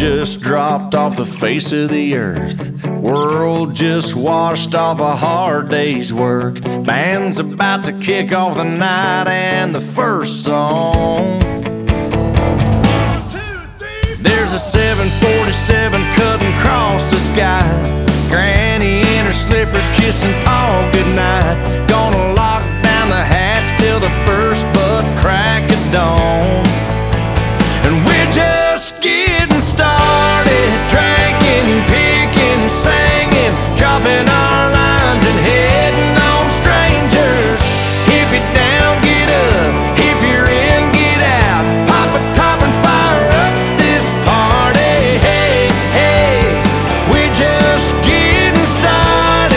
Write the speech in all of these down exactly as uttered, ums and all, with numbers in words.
just dropped off the face of the earth. World just washed off a hard day's work. Band's about to kick off the night and the first song. There's a seven forty-seven cutting across the sky. Granny in her slippers kissing Paul goodnight. Gonna lock down the hatch till the first butt crack of dawn. And we're just getting started, drinking, picking, singing, dropping our lines and heading on strangers. If you're down, get up. If you're in, get out. Pop a top and fire up this party. Hey, hey, we're just getting started.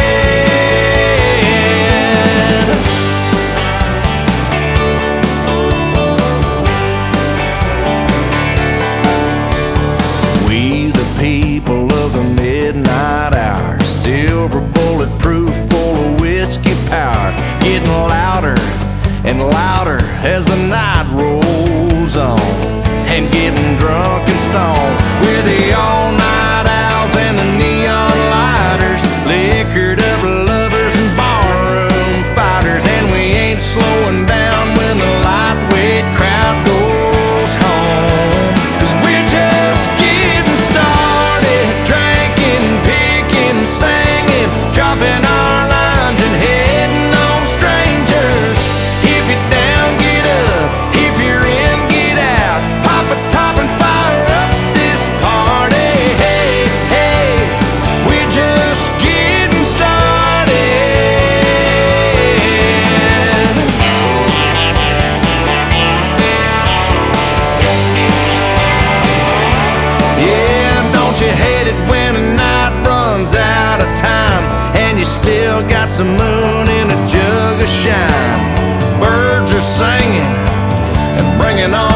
We the people of the midnight hour, silver bulletproof, full of whiskey power, getting louder and louder as the night rolls on, and getting drunk and stoned. We're the all-night owls and the neon lighters, liquored up lovers and barroom fighters, and we ain't slowing down when the lightweight crowd goes home. 'Cause we're just getting started, drinking, picking, singing, dropping our lines and heading on strangers. If you're down, get up. If you're in, get out. Pop a top and fire up this party. Hey, hey, we're just getting started. Yeah, don't you hate it when a night runs out of time and you still got some moon in a jug of shine? Birds are singing and bringing on